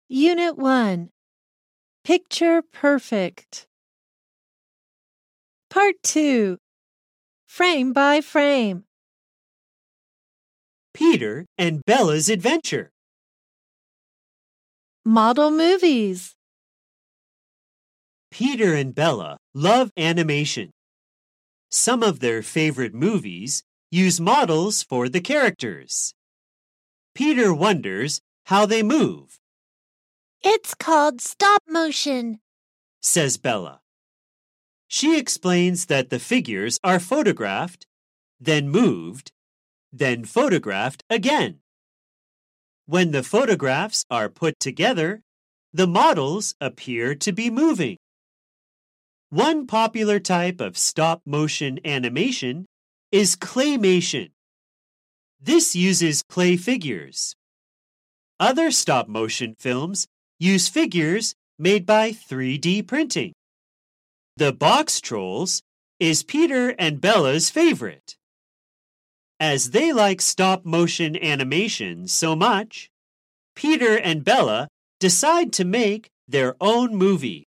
Unit 1. Picture Perfect. Part 2. Frame by Frame. Peter and Bella's Adventure. Model Movies. Peter and Bella love animation. Some of their favorite movies use models for the characters. Peter wonders how they move. It's called stop motion, says Bella. She explains that the figures are photographed, then moved, then photographed again. When the photographs are put together, the models appear to be moving. One popular type of stop-motion animation is claymation. This uses clay figures. Other stop-motion films use figures made by 3D printing. The Box Trolls is Peter and Bella's favorite. As they like stop-motion animation so much, Peter and Bella decide to make their own movie.